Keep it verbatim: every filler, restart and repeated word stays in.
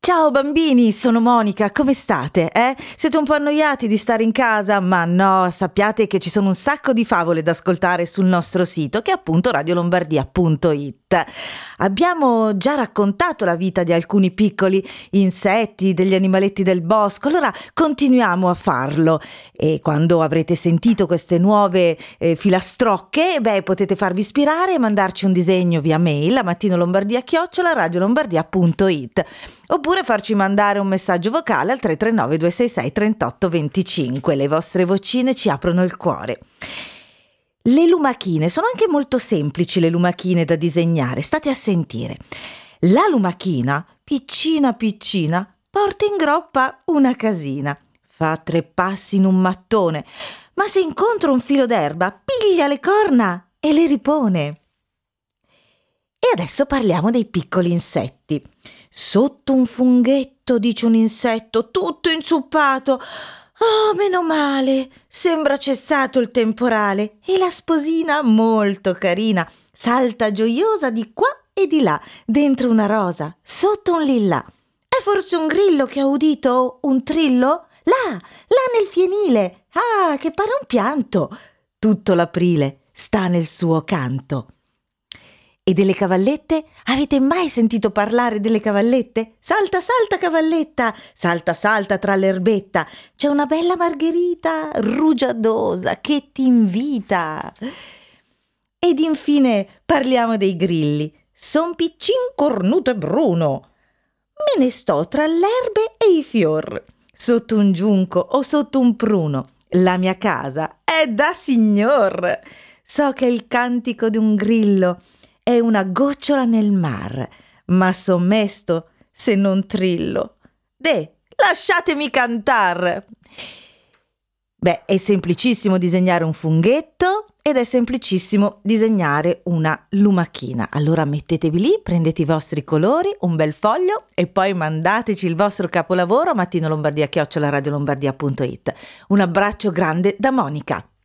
Ciao bambini, sono Monica, come state? Eh? Siete un po' annoiati di stare in casa? Ma no, sappiate che ci sono un sacco di favole da ascoltare sul nostro sito, che è appunto radio lombardia punto it. Abbiamo già raccontato la vita di alcuni piccoli insetti, degli animaletti del bosco, allora continuiamo a farlo. E quando avrete sentito queste nuove eh, filastrocche, beh, potete farvi ispirare e mandarci un disegno via mail a mattinolombardia chiocciola radio lombardia punto it. Oppure farci mandare un messaggio vocale al tre tre nove due sei sei tre otto due cinque. Le vostre vocine ci aprono il cuore. Le lumachine sono anche molto semplici, le lumachine da disegnare. State a sentire. La lumachina, piccina piccina, porta in groppa una casina. Fa tre passi in un mattone, ma se incontra un filo d'erba, piglia le corna e le ripone. E adesso parliamo dei piccoli insetti. Sotto un funghetto, dice un insetto, tutto inzuppato. Oh, meno male, sembra cessato il temporale. E la sposina, molto carina, salta gioiosa di qua e di là, dentro una rosa, sotto un lillà. È forse un grillo che ha udito un trillo? Là, là nel fienile. Ah, che pare un pianto. Tutto l'aprile sta nel suo canto. E delle cavallette? Avete mai sentito parlare delle cavallette? Salta, salta cavalletta, salta, salta tra l'erbetta. C'è una bella margherita rugiadosa che ti invita. Ed infine parliamo dei grilli. Son piccin, cornuto e bruno. Me ne sto tra l'erbe e i fior, sotto un giunco o sotto un pruno. La mia casa è da signor. So che il cantico di un grillo è una gocciola nel mar, ma son mesto se non trillo. De, lasciatemi cantar! Beh, è semplicissimo disegnare un funghetto ed è semplicissimo disegnare una lumachina. Allora mettetevi lì, prendete i vostri colori, un bel foglio e poi mandateci il vostro capolavoro a mattinolombardia chiocciola radio lombardia punto it. Un abbraccio grande da Monica.